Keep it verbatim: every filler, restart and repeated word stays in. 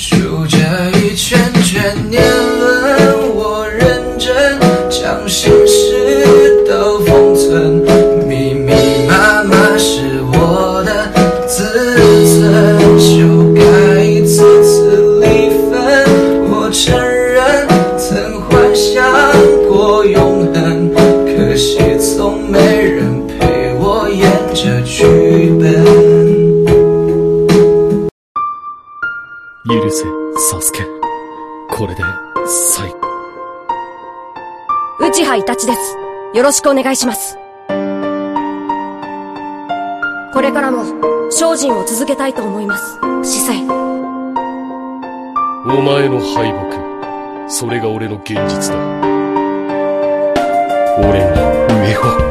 数着一圈圈年轮，我认真将心事都封存，密密麻麻是我的自尊，修改一次次离分。我承认曾幻想过永恒，可惜从没人陪我演这剧本。 許せ、サスケ。これで最後。 内葉イタチです。よろしくお願いします。これからも精進を続けたいと思います。司祭。 お前の敗北、それが俺の現実だ。俺に上を